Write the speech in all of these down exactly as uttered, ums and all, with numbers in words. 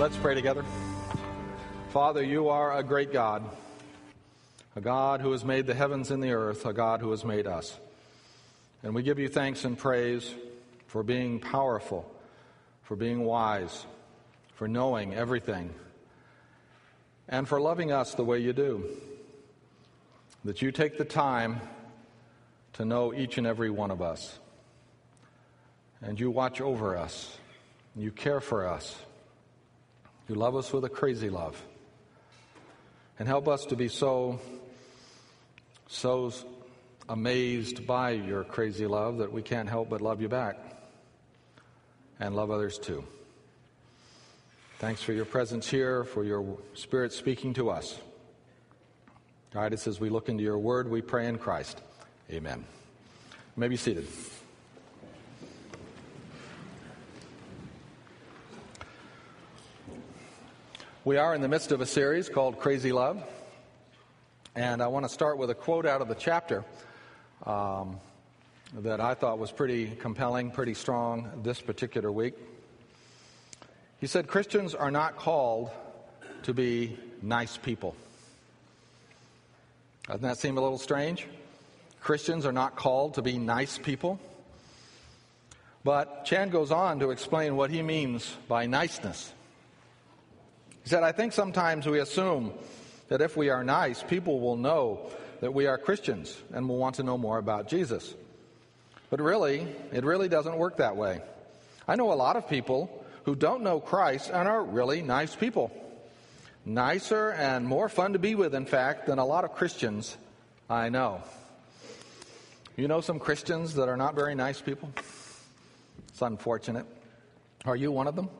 Let's pray together. Father, you are a great God, a God who has made the heavens and the earth, a God who has made us. And we give you thanks and praise for being powerful, for being wise, for knowing everything, and for loving us the way you do. That you take the time to know each and every one of us. And you watch over us. You care for us. You love us with a crazy love. And help us to be so, so amazed by your crazy love that we can't help but love you back and love others too. Thanks for your presence here, for your Spirit speaking to us. Guide us as we look into your word, we pray in Christ. Amen. You may be seated. We are in the midst of a series called Crazy Love, and I want to start with a quote out of the chapter um, that I thought was pretty compelling, pretty strong this particular week. He said, "Christians are not called to be nice people." Doesn't that seem a little strange? Christians are not called to be nice people. But Chan goes on to explain what he means by niceness. He said, "I think sometimes we assume that if we are nice, people will know that we are Christians and will want to know more about Jesus. But really, it really doesn't work that way. I know a lot of people who don't know Christ and are really nice people. Nicer and more fun to be with, in fact, than a lot of Christians I know." You know some Christians that are not very nice people? It's unfortunate. Are you one of them?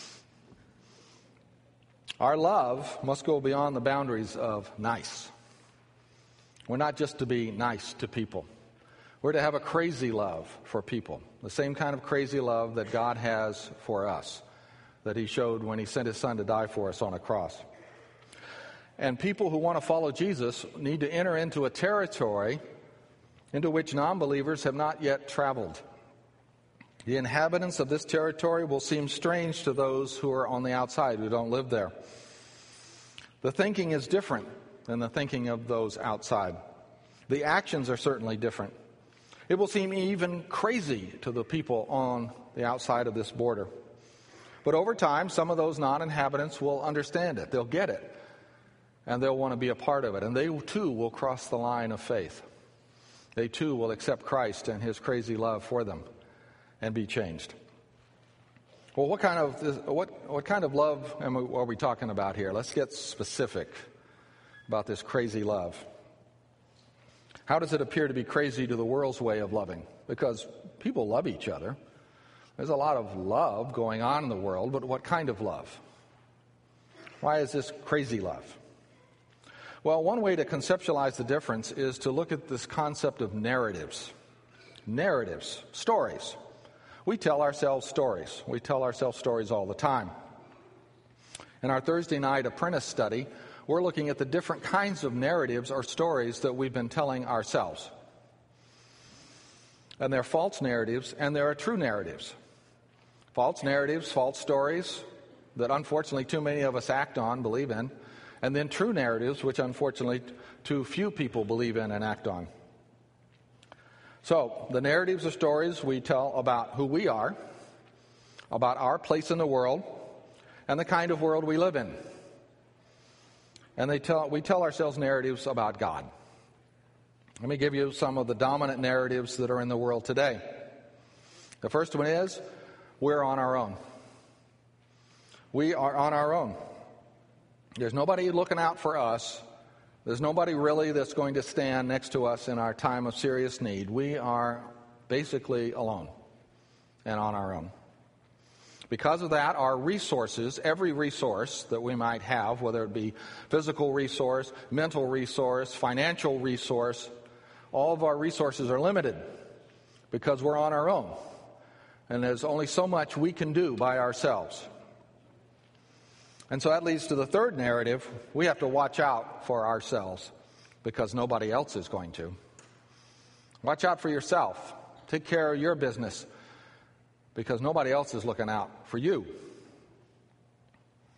Our love must go beyond the boundaries of nice. We're not just to be nice to people. We're to have a crazy love for people, the same kind of crazy love that God has for us, that he showed when he sent his son to die for us on a cross. And people who want to follow Jesus need to enter into a territory into which non-believers have not yet traveled. The inhabitants of this territory will seem strange to those who are on the outside, who don't live there. The thinking is different than the thinking of those outside. The actions are certainly different. It will seem even crazy to the people on the outside of this border. But over time, some of those non-inhabitants will understand it. They'll get it. And they'll want to be a part of it. And they too will cross the line of faith. They too will accept Christ and his crazy love for them and be changed. Well, what kind of what what kind of love am we, are we talking about here? Let's get specific about this crazy love. How does it appear to be crazy to the world's way of loving? Because people love each other. There's a lot of love going on in the world, but what kind of love? Why is this crazy love? Well, one way to conceptualize the difference is to look at this concept of narratives. Narratives, stories. We tell ourselves stories. We tell ourselves stories all the time. In our Thursday night apprentice study, we're looking at the different kinds of narratives or stories that we've been telling ourselves. And there are false narratives and there are true narratives. False narratives, false stories that unfortunately too many of us act on, believe in, and then true narratives which unfortunately too few people believe in and act on. So, the narratives or stories we tell about who we are, about our place in the world, and the kind of world we live in. And they tell, we tell ourselves narratives about God. Let me give you some of the dominant narratives that are in the world today. The first one is, we're on our own. We are on our own. There's nobody looking out for us. There's nobody really that's going to stand next to us in our time of serious need. We are basically alone and on our own. Because of that, our resources, every resource that we might have, whether it be physical resource, mental resource, financial resource, all of our resources are limited because we're on our own. And there's only so much we can do by ourselves. And so that leads to the third narrative. We have to watch out for ourselves because nobody else is going to. Watch out for yourself. Take care of your business because nobody else is looking out for you.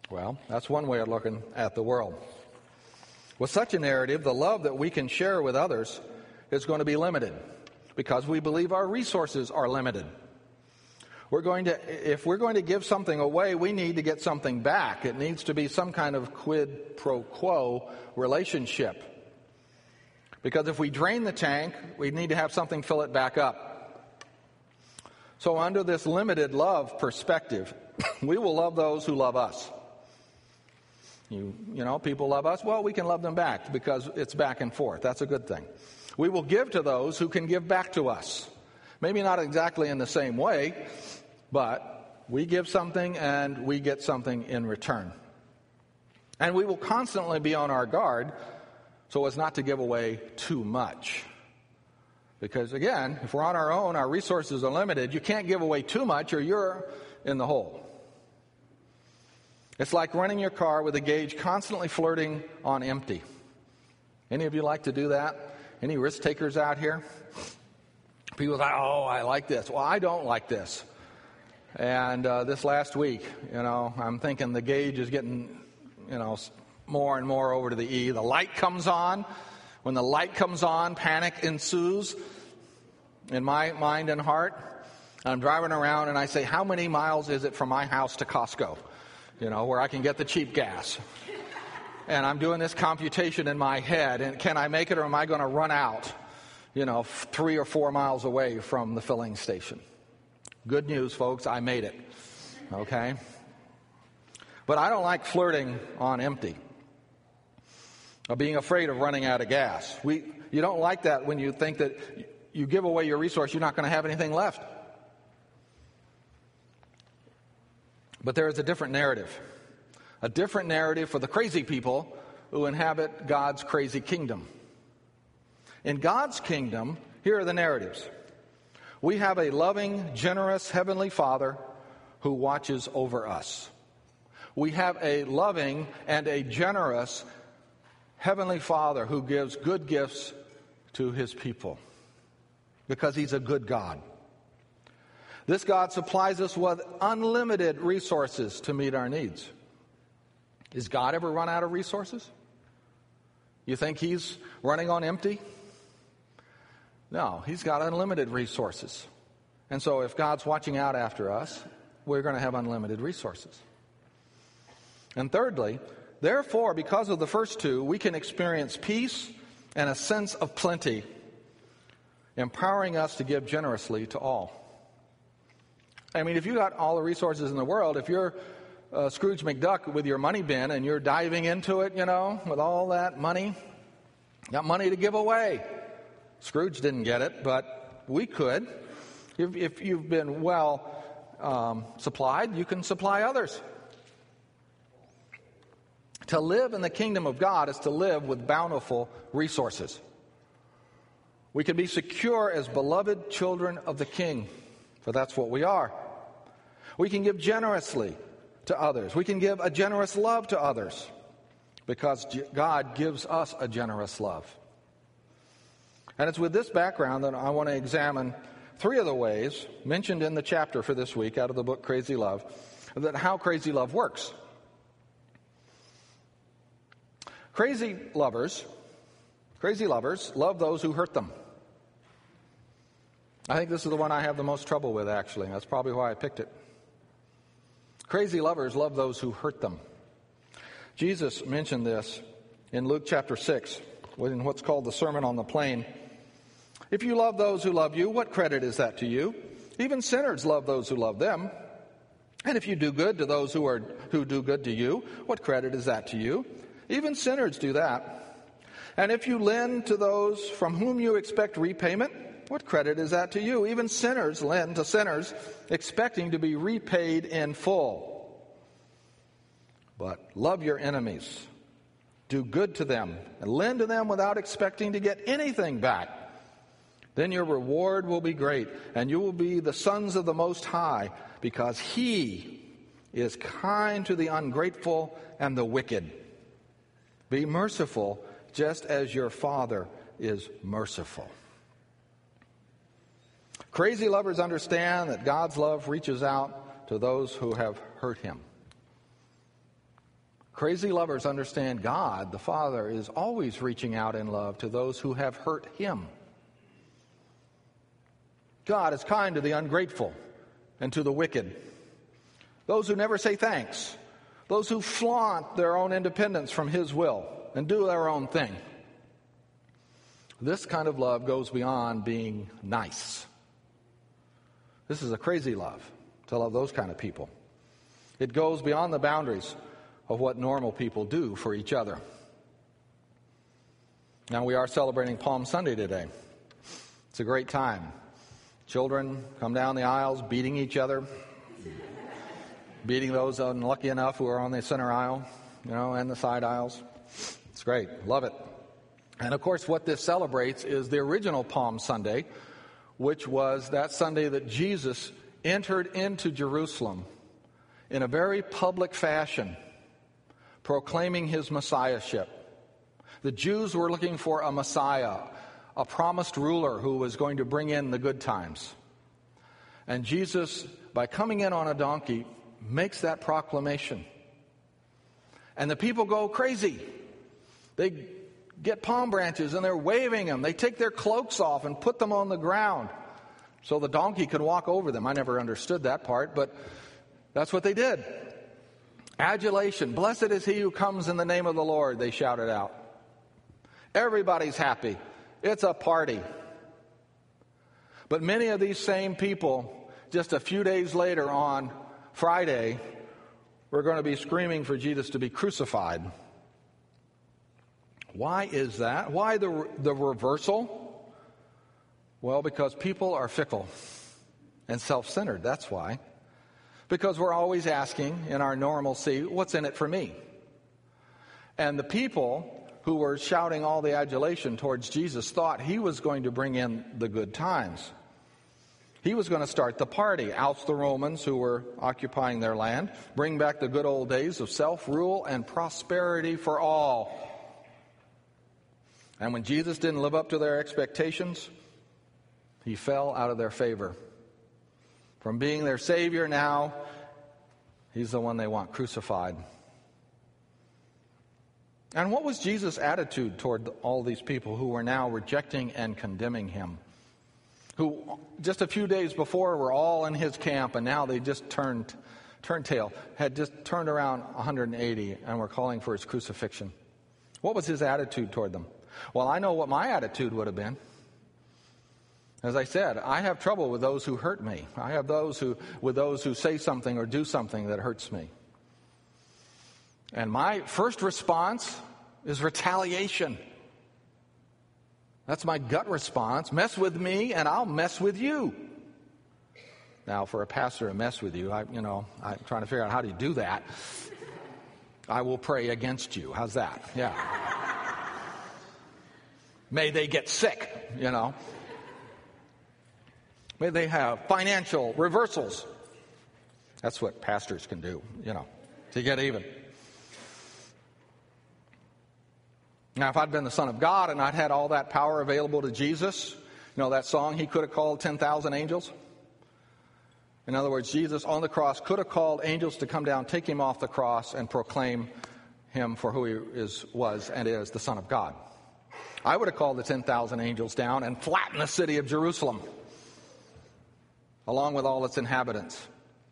Well, that's one way of looking at the world. With such a narrative, the love that we can share with others is going to be limited because we believe our resources are limited. We're going to, if we're going to give something away, we need to get something back. It needs to be some kind of quid pro quo relationship. Because if we drain the tank, we need to have something fill it back up. So under this limited love perspective, we will love those who love us. You, you know, people love us. Well, we can love them back because it's back and forth. That's a good thing. We will give to those who can give back to us. Maybe not exactly in the same way, but we give something and we get something in return. And we will constantly be on our guard so as not to give away too much. Because again, if we're on our own, our resources are limited. You can't give away too much or you're in the hole. It's like running your car with the gauge constantly flirting on empty. Any of you like to do that? Any risk takers out here? People say, oh, I like this. Well, I don't like this. And uh, this last week, you know, I'm thinking the gauge is getting, you know, more and more over to the E. The light comes on. When the light comes on, panic ensues in my mind and heart. I'm driving around and I say, how many miles is it from my house to Costco? You know, where I can get the cheap gas. And I'm doing this computation in my head. And can I make it or am I going to run out, you know, three or four miles away from the filling station? Good news, folks, I made it. Okay? But I don't like flirting on empty. Or being afraid of running out of gas. We, you don't like that when you think that you give away your resource, you're not going to have anything left. But there is a different narrative. A different narrative for the crazy people who inhabit God's crazy kingdom. In God's kingdom, here are the narratives. We have a loving, generous Heavenly Father who watches over us. We have a loving and a generous Heavenly Father who gives good gifts to His people because He's a good God. This God supplies us with unlimited resources to meet our needs. Is God ever run out of resources? You think He's running on empty? No, He's got unlimited resources. And so if God's watching out after us, we're going to have unlimited resources. And thirdly, therefore, because of the first two, we can experience peace and a sense of plenty, empowering us to give generously to all. I mean, if you got all the resources in the world, if you're uh, Scrooge McDuck with your money bin and you're diving into it, you know, with all that money, got money to give away. Scrooge didn't get it, but we could. If, if you've been well um, supplied, you can supply others. To live in the kingdom of God is to live with bountiful resources. We can be secure as beloved children of the King, for that's what we are. We can give generously to others. We can give a generous love to others because God gives us a generous love. And it's with this background that I want to examine three of the ways mentioned in the chapter for this week out of the book Crazy Love, that how crazy love works. Crazy lovers, crazy lovers love those who hurt them. I think this is the one I have the most trouble with, actually. That's probably why I picked it. Crazy lovers love those who hurt them. Jesus mentioned this in Luke chapter six, in what's called the Sermon on the Plain. If you love those who love you, what credit is that to you? Even sinners love those who love them. And if you do good to those who are who do good to you, what credit is that to you? Even sinners do that. And if you lend to those from whom you expect repayment, what credit is that to you? Even sinners lend to sinners, expecting to be repaid in full. But love your enemies. Do good to them, and lend to them without expecting to get anything back. Then your reward will be great, and you will be the sons of the Most High, because He is kind to the ungrateful and the wicked. Be merciful, just as your Father is merciful. Crazy lovers understand that God's love reaches out to those who have hurt Him. Crazy lovers understand God, the Father, is always reaching out in love to those who have hurt him. God is kind to the ungrateful and to the wicked, those who never say thanks, those who flaunt their own independence from his will and do their own thing. This kind of love goes beyond being nice. This is a crazy love, to love those kind of people. It goes beyond the boundaries of what normal people do for each other. Now, we are celebrating Palm Sunday today. It's a great time. Children come down the aisles beating each other, beating those unlucky enough who are on the center aisle, you know, and the side aisles. It's great. Love it. And, of course, what this celebrates is the original Palm Sunday, which was that Sunday that Jesus entered into Jerusalem in a very public fashion, proclaiming his messiahship. The Jews were looking for a Messiah, a promised ruler who was going to bring in the good times. And Jesus, by coming in on a donkey, makes that proclamation. And the people go crazy. They get palm branches and they're waving them. They take their cloaks off and put them on the ground so the donkey could walk over them. I never understood that part, but that's what they did. Adulation. Blessed is he who comes in the name of the Lord, they shouted out. Everybody's happy. It's a party. But many of these same people, just a few days later on Friday, were going to be screaming for Jesus to be crucified. Why is that? Why the, the reversal? Well, because people are fickle and self-centered. That's why. Because we're always asking in our normalcy, what's in it for me? And the people who were shouting all the adulation towards Jesus thought he was going to bring in the good times. He was going to start the party, oust the Romans who were occupying their land, bring back the good old days of self-rule and prosperity for all. And when Jesus didn't live up to their expectations, he fell out of their favor. From being their Savior, now he's the one they want crucified. And what was Jesus' attitude toward all these people who were now rejecting and condemning him? Who just a few days before were all in his camp, and now they just turned, turned tail, had just turned around one hundred eighty and were calling for his crucifixion. What was his attitude toward them? Well, I know what my attitude would have been. As I said, I have trouble with those who hurt me. I have those who, with those who say something or do something that hurts me. And my first response is retaliation. That's my gut response. Mess with me and I'll mess with you. Now, for a pastor to mess with you, I, you know, I'm trying to figure out how do you do that. I will pray against you. How's that? Yeah. May they get sick, you know. May they have financial reversals. That's what pastors can do, you know, to get even. Now, if I'd been the Son of God and I'd had all that power available to Jesus, you know that song, he could have called ten thousand angels? In other words, Jesus on the cross could have called angels to come down, take him off the cross, and proclaim him for who he is, was and is, the Son of God. I would have called the ten thousand angels down and flattened the city of Jerusalem, along with all its inhabitants.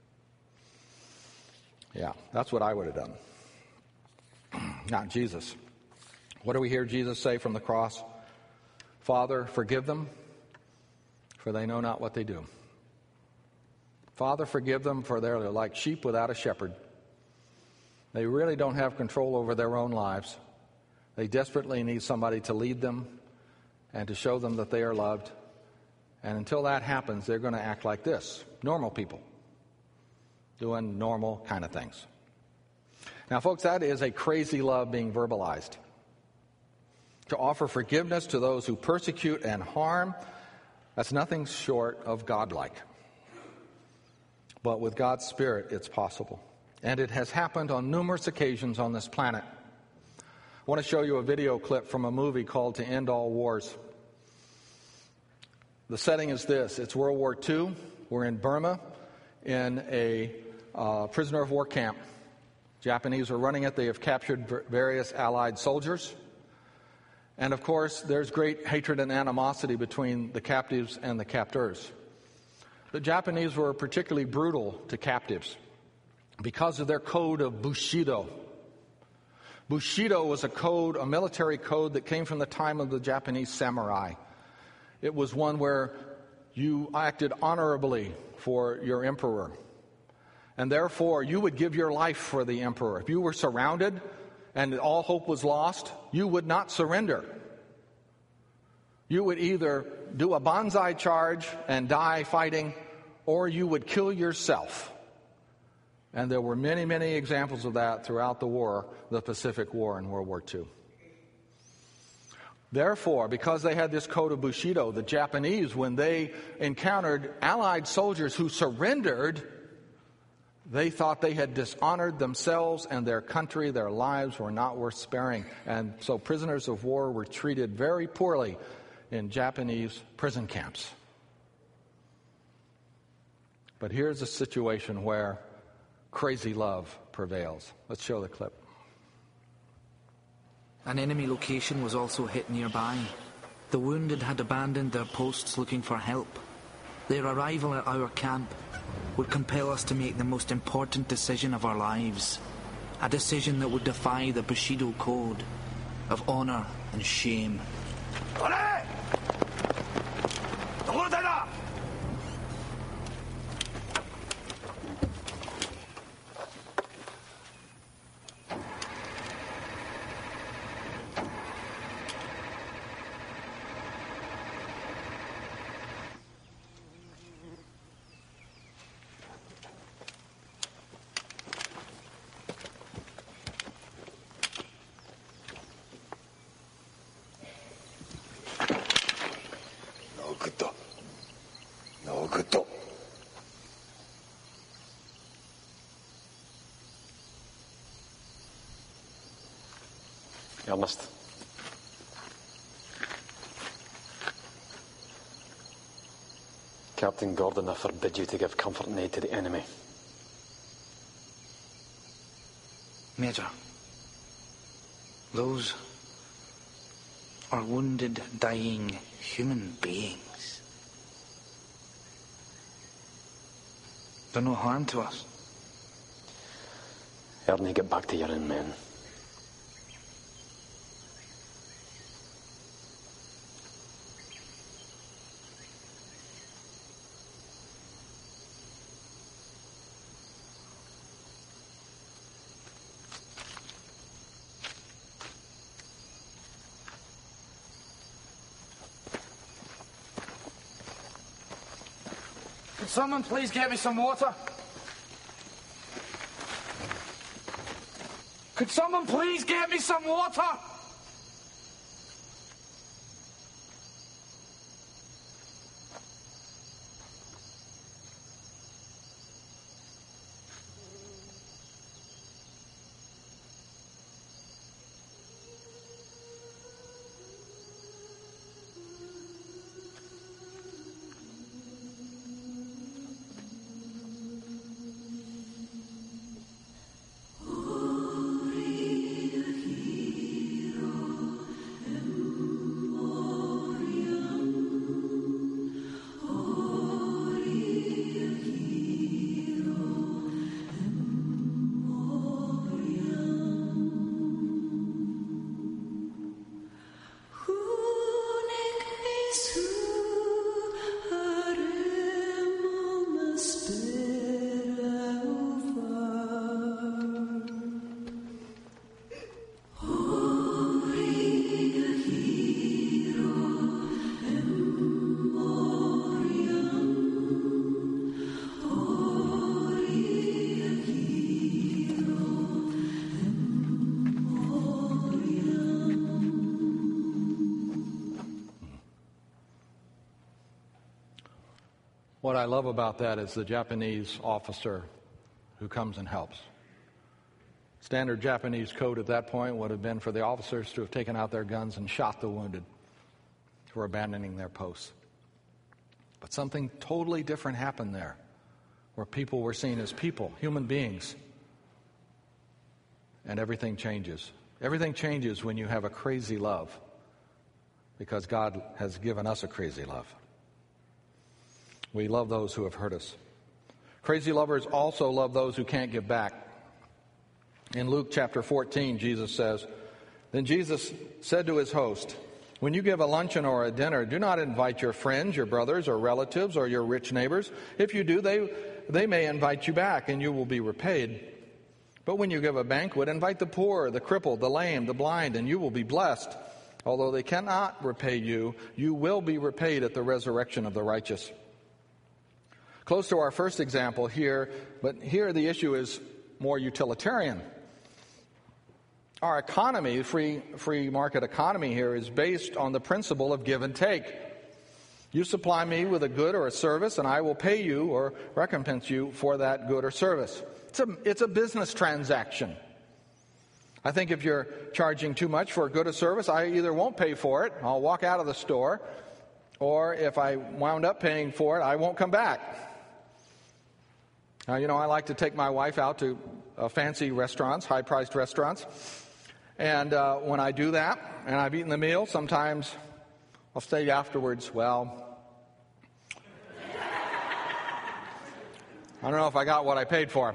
Yeah, that's what I would have done. Not Jesus. What do we hear Jesus say from the cross? Father, forgive them, for they know not what they do. Father, forgive them, for they're like sheep without a shepherd. They really don't have control over their own lives. They desperately need somebody to lead them and to show them that they are loved. And until that happens, they're going to act like this. Normal people. Doing normal kind of things. Now, folks, that is a crazy love being verbalized. To offer forgiveness to those who persecute and harm, that's nothing short of godlike. But with God's Spirit, it's possible. And it has happened on numerous occasions on this planet. I want to show you a video clip from a movie called To End All Wars. The setting is this. It's World War Two. We're in Burma in a uh, prisoner of war camp. Japanese are running it. They have captured various Allied soldiers. And of course, there's great hatred and animosity between the captives and the captors. The Japanese were particularly brutal to captives because of their code of Bushido. Bushido was a code, a military code that came from the time of the Japanese samurai. It was one where you acted honorably for your emperor. And therefore, you would give your life for the emperor. If you were surrounded and all hope was lost, you would not surrender. You would either do a banzai charge and die fighting, or you would kill yourself. And there were many, many examples of that throughout the war, the Pacific War in World War Two. Therefore, because they had this code of Bushido, the Japanese, when they encountered Allied soldiers who surrendered, they thought they had dishonored themselves and their country. Their lives were not worth sparing. And so prisoners of war were treated very poorly in Japanese prison camps. But here's a situation where crazy love prevails. Let's show the clip. An enemy location was also hit nearby. The wounded had abandoned their posts looking for help. Their arrival at our camp would compel us to make the most important decision of our lives. A decision that would defy the Bushido code of honor and shame. Ernest. Captain Gordon, I forbid you to give comfort and aid to the enemy. Major, those are wounded, dying human beings. They're no harm to us. Ernie, get back to your own men. Could someone please get me some water? Could someone please get me some water? What I love about that is the Japanese officer who comes and helps. Standard Japanese code at that point would have been for the officers to have taken out their guns and shot the wounded for abandoning their posts. But something totally different happened there, where people were seen as people, human beings, and everything changes. Everything changes when you have a crazy love, because God has given us a crazy love. We love those who have hurt us. Crazy lovers also love those who can't give back. In Luke chapter fourteen, Jesus says, "Then Jesus said to his host, 'When you give a luncheon or a dinner, do not invite your friends, your brothers or relatives, or your rich neighbors. If you do, they, they may invite you back, and you will be repaid. But when you give a banquet, invite the poor, the crippled, the lame, the blind, and you will be blessed. Although they cannot repay you, you will be repaid at the resurrection of the righteous.'" Close to our first example here, but here the issue is more utilitarian. Our economy, free free market economy here, is based on the principle of give and take. You supply me with a good or a service, and I will pay you or recompense you for that good or service. It's a, it's a business transaction. I think if you're charging too much for a good or service, I either won't pay for it, I'll walk out of the store, or if I wound up paying for it, I won't come back. Now, you know, I like to take my wife out to uh, fancy restaurants, high-priced restaurants. And uh, when I do that, and I've eaten the meal, sometimes I'll say afterwards, well, I don't know if I got what I paid for.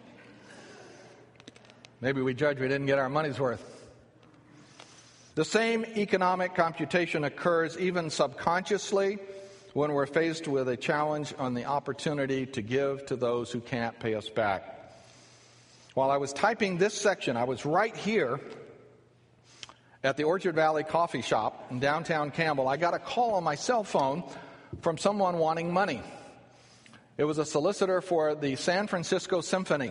Maybe we judge we didn't get our money's worth. The same economic computation occurs even subconsciously when we're faced with a challenge on the opportunity to give to those who can't pay us back. While I was typing this section, I was right here at the Orchard Valley Coffee Shop in downtown Campbell. I got a call on my cell phone from someone wanting money. It was a solicitor for the San Francisco Symphony.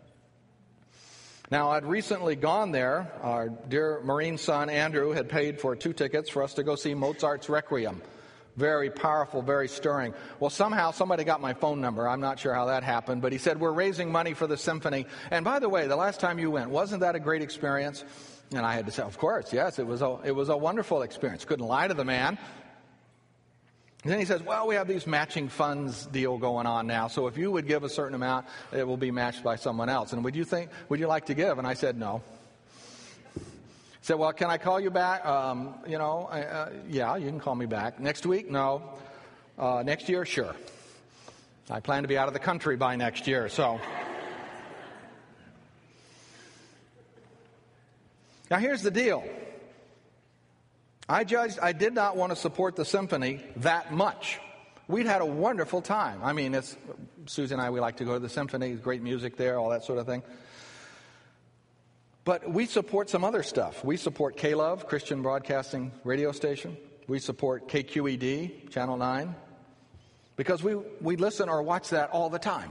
Now, I'd recently gone there. Our dear Marine son, Andrew, had paid for two tickets for us to go see Mozart's Requiem. Very powerful, very stirring. Well, somehow somebody got my phone number. I'm not sure how that happened, but he said, "We're raising money for the symphony. And by the way, the last time you went, wasn't that a great experience?" And I had to say, "Of course, yes, it was a, it was a wonderful experience." Couldn't lie to the man. And then he says, "Well, we have these matching funds deal going on now. So if you would give a certain amount, it will be matched by someone else. And would you think, would you like to give?" And I said, "No." He said, "Well, can I call you back? Um, you know, uh, yeah, you can call me back. Next week? No. Uh, next year? Sure. I plan to be out of the country by next year, so." Now, here's the deal. I judged I did not want to support the symphony that much. We'd had a wonderful time. I mean, it's Susie and I, we like to go to the symphony, great music there, all that sort of thing. But we support some other stuff. We support K-Love, Christian Broadcasting Radio Station. We support K Q E D, Channel nine, because we, we listen or watch that all the time.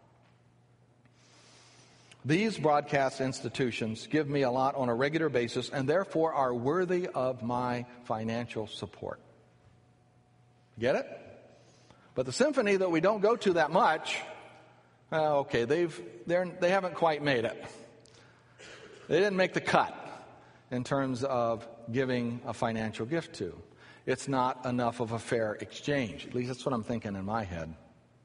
These broadcast institutions give me a lot on a regular basis and therefore are worthy of my financial support. Get it? But the symphony that we don't go to that much, uh, okay, they've they're they haven't quite made it. They didn't make the cut in terms of giving a financial gift to. It's not enough of a fair exchange. At least that's what I'm thinking in my head.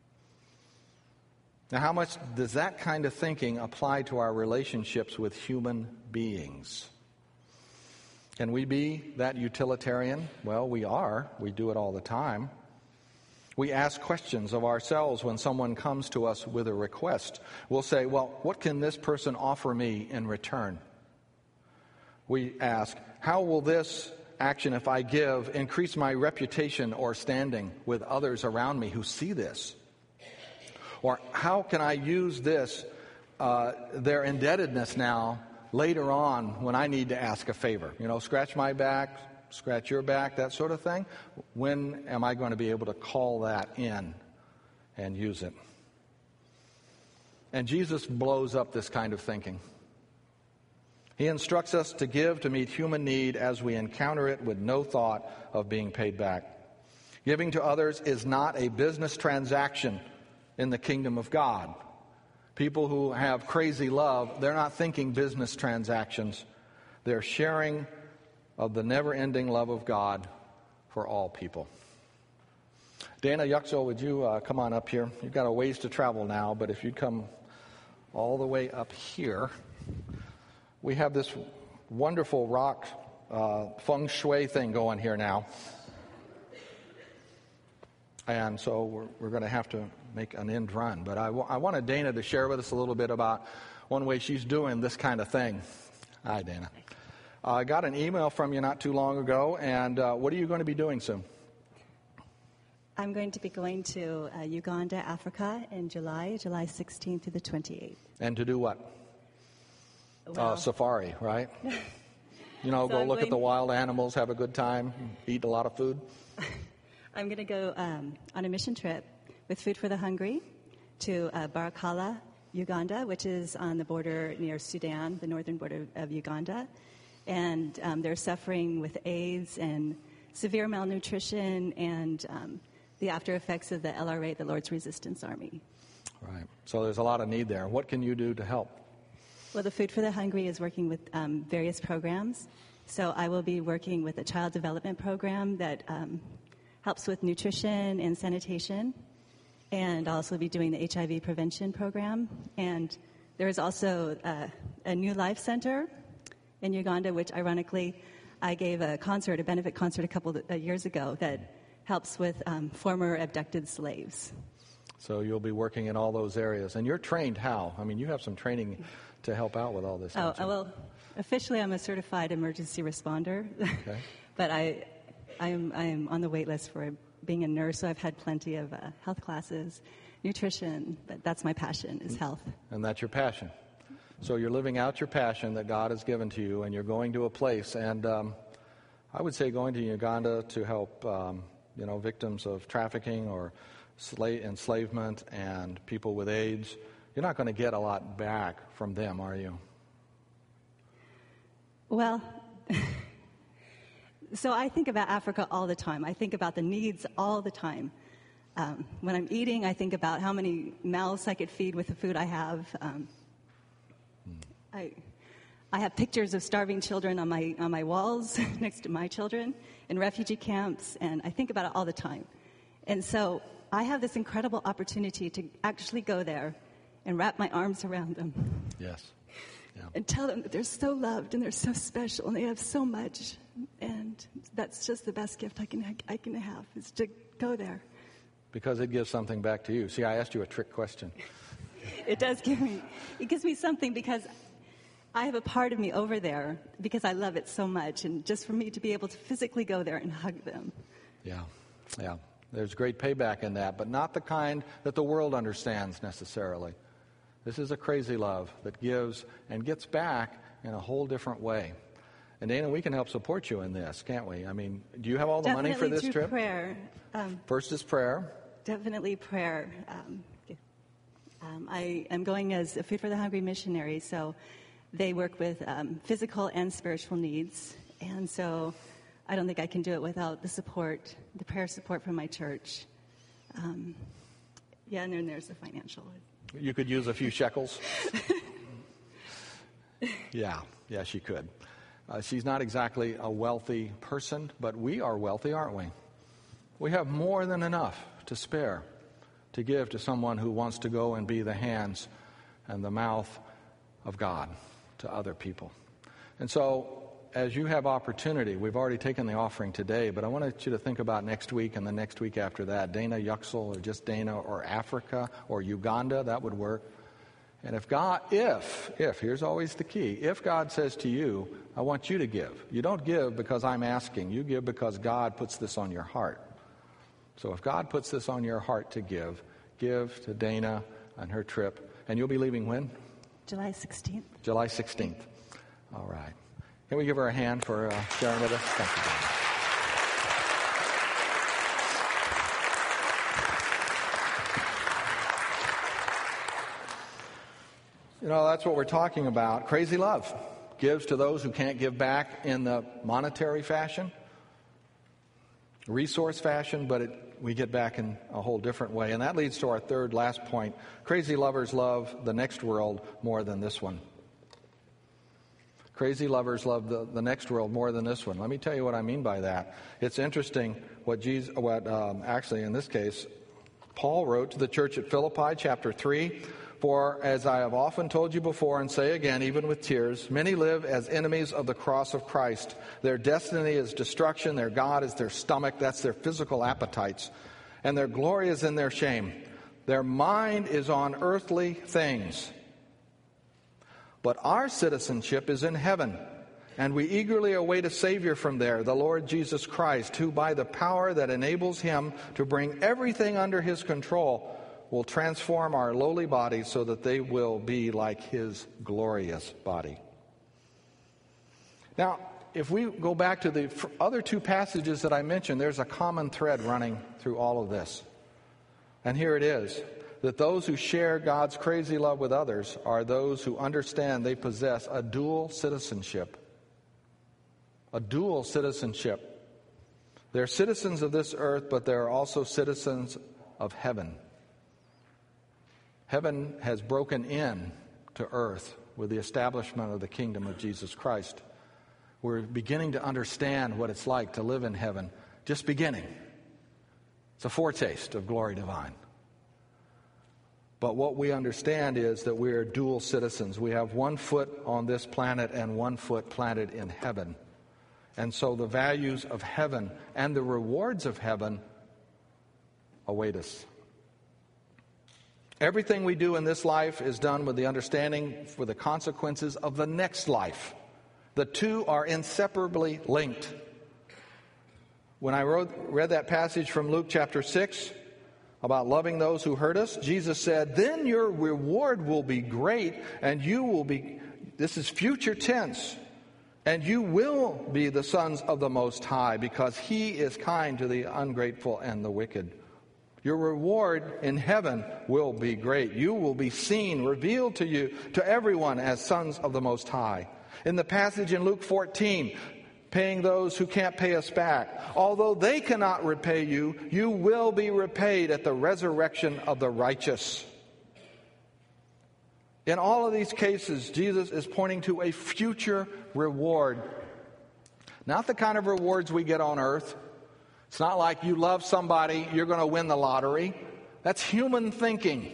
Now, how much does that kind of thinking apply to our relationships with human beings? Can we be that utilitarian? Well, we are. We do it all the time. We ask questions of ourselves when someone comes to us with a request. We'll say, well, what can this person offer me in return? We ask, how will this action, if I give, increase my reputation or standing with others around me who see this? Or how can I use this, uh, their indebtedness now, later on when I need to ask a favor? You know, scratch my back, scratch your back, that sort of thing. When am I going to be able to call that in and use it? And Jesus blows up this kind of thinking. He instructs us to give to meet human need as we encounter it with no thought of being paid back. Giving to others is not a business transaction in the kingdom of God. People who have crazy love, they're not thinking business transactions. They're sharing of the never-ending love of God for all people. Dana Yuxel, would you uh, come on up here? You've got a ways to travel now, but if you'd come all the way up here, we have this wonderful rock uh, feng shui thing going here now. And so we're, we're going to have to make an end run. But I, w- I wanted Dana to share with us a little bit about one way she's doing this kind of thing. Hi, Dana. Uh, I got an email from you not too long ago, and uh, what are you going to be doing soon? I'm going to be going to uh, Uganda, Africa in July, July sixteenth through the twenty-eighth. And to do what? Well, uh, safari, right? You know, So go I'm look at going- the wild animals, have a good time, eat a lot of food. I'm going to go um, on a mission trip with Food for the Hungry to uh, Barakala, Uganda, which is on the border near Sudan, the northern border of Uganda. And um, they're suffering with AIDS and severe malnutrition and um, the after effects of the L R A, the Lord's Resistance Army. Right. So there's a lot of need there. What can you do to help? Well, the Food for the Hungry is working with um, various programs. So I will be working with a child development program that um, helps with nutrition and sanitation. And I'll also be doing the H I V prevention program. And there is also uh, a New Life Center in Uganda, which ironically I gave a concert, a benefit concert a couple of uh, years ago that helps with um, former abducted slaves. So you'll be working in all those areas. And you're trained how? I mean, you have some training to help out with all this. Oh, don't you? well, officially I'm a certified emergency responder. Okay. But I, I am I am on the wait list for being a nurse, so I've had plenty of uh, health classes, nutrition, but that's my passion, is health. And that's your passion. So you're living out your passion that God has given to you, and you're going to a place. And um, I would say going to Uganda to help, um, you know, victims of trafficking or slave enslavement and people with AIDS. You're not going to get a lot back from them, are you? Well, so I think about Africa all the time. I think about the needs all the time. Um, when I'm eating, I think about how many mouths I could feed with the food I have. Um, I, I have pictures of starving children on my on my walls next to my children in refugee camps, and I think about it all the time. And so I have this incredible opportunity to actually go there and wrap my arms around them. Yes. Yeah. And tell them that they're so loved and they're so special and they have so much. And that's just the best gift I can I can have, is to go there. Because it gives something back to you. See, I asked you a trick question. It does give me, it gives me something because I have a part of me over there because I love it so much. And just for me to be able to physically go there and hug them. Yeah, yeah. There's great payback in that, but not the kind that the world understands necessarily. This is a crazy love that gives and gets back in a whole different way. And Dana, we can help support you in this, can't we? I mean, do you have all the Definitely money for this through trip? prayer. Um, First is prayer. Definitely prayer. Um, um, I am going as a Food for the Hungry missionary, so they work with um, physical and spiritual needs. And so I don't think I can do it without the support, the prayer support from my church. Um, yeah, and then there's the financial. You could use a few shekels. Yeah, yeah, she could. Uh, she's not exactly a wealthy person, but we are wealthy, aren't we? We have more than enough to spare to give to someone who wants to go and be the hands and the mouth of God to other people. And so, as you have opportunity, we've already taken the offering today, but I wanted you to think about next week and the next week after that. Dana Yuxel, or just Dana, or Africa, or Uganda, that would work. And if God, if, if, here's always the key, if God says to you, I want you to give. You don't give because I'm asking. You give because God puts this on your heart. So if God puts this on your heart to give, give to Dana on her trip. And you'll be leaving when? July sixteenth. July sixteenth. All right. Can we give her a hand for uh, sharing with us? Thank you, Dana. You know, that's what we're talking about. Crazy love gives to those who can't give back in the monetary fashion, resource fashion, but it, we get back in a whole different way. And that leads to our third, last point. Crazy lovers love the next world more than this one. Crazy lovers love the, the next world more than this one. Let me tell you what I mean by that. It's interesting what Jesus, what um, actually in this case, Paul wrote to the church at Philippi, chapter three. For, as I have often told you before and say again, even with tears, many live as enemies of the cross of Christ. Their destiny is destruction. Their God is their stomach. That's their physical appetites. And their glory is in their shame. Their mind is on earthly things. But our citizenship is in heaven, and we eagerly await a Savior from there, the Lord Jesus Christ, who by the power that enables him to bring everything under his control will transform our lowly bodies so that they will be like his glorious body. Now, if we go back to the other two passages that I mentioned, there's a common thread running through all of this. And here it is, that those who share God's crazy love with others are those who understand they possess a dual citizenship. A dual citizenship. They're citizens of this earth, but they're also citizens of heaven. Heaven has broken in to earth with the establishment of the kingdom of Jesus Christ. We're beginning to understand what it's like to live in heaven. Just beginning. It's a foretaste of glory divine. But what we understand is that we are dual citizens. We have one foot on this planet and one foot planted in heaven. And so the values of heaven and the rewards of heaven await us. Everything we do in this life is done with the understanding for the consequences of the next life. The two are inseparably linked. When I wrote, read that passage from Luke chapter six about loving those who hurt us, Jesus said, then your reward will be great, and you will be, this is future tense, and you will be the sons of the Most High, because he is kind to the ungrateful and the wicked. Your reward in heaven will be great. You will be seen, revealed to you, to everyone as sons of the Most High. In the passage in Luke fourteen, paying those who can't pay us back. Although they cannot repay you, you will be repaid at the resurrection of the righteous. In all of these cases, Jesus is pointing to a future reward. Not the kind of rewards we get on earth. It's not like you love somebody, you're going to win the lottery. That's human thinking.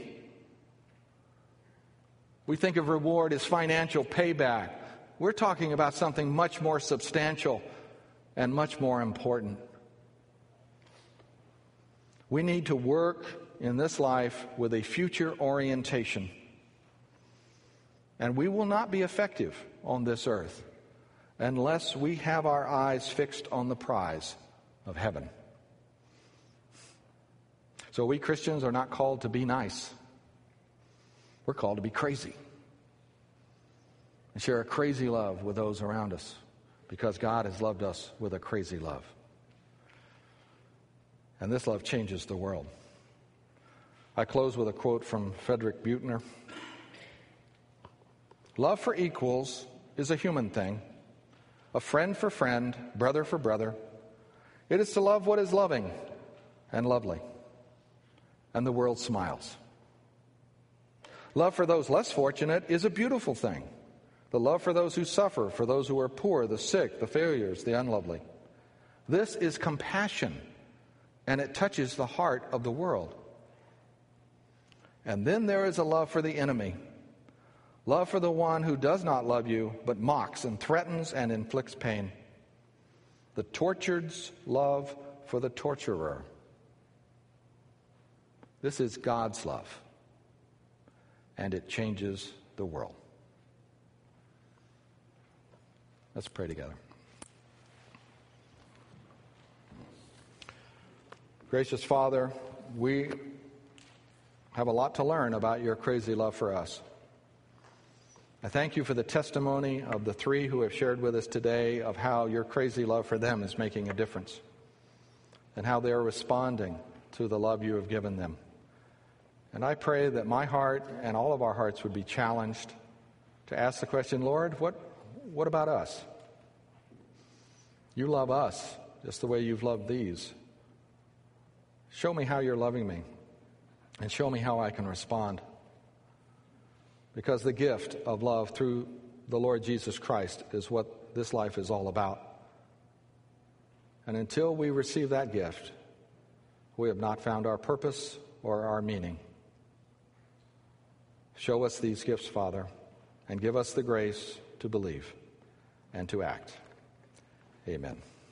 We think of reward as financial payback. We're talking about something much more substantial and much more important. We need to work in this life with a future orientation. And we will not be effective on this earth unless we have our eyes fixed on the prize of heaven. So we Christians are not called to be nice. We're called to be crazy. And share a crazy love with those around us, because God has loved us with a crazy love. And this love changes the world. I close with a quote from Frederick Buechner. Love for equals is a human thing, a friend for friend, brother for brother. It is to love what is loving and lovely. And the world smiles. Love for those less fortunate is a beautiful thing. The love for those who suffer, for those who are poor, the sick, the failures, the unlovely. This is compassion, and it touches the heart of the world. And then there is a love for the enemy. Love for the one who does not love you, but mocks and threatens and inflicts pain. The tortured's love for the torturer. This is God's love, and it changes the world. Let's pray together. Gracious Father, we have a lot to learn about your crazy love for us. I thank you for the testimony of the three who have shared with us today of how your crazy love for them is making a difference and how they are responding to the love you have given them. And I pray that my heart and all of our hearts would be challenged to ask the question, Lord, what, what about us? You love us just the way you've loved these. Show me how you're loving me, and show me how I can respond. Because the gift of love through the Lord Jesus Christ is what this life is all about. And until we receive that gift, we have not found our purpose or our meaning. Show us these gifts, Father, and give us the grace to believe and to act. Amen.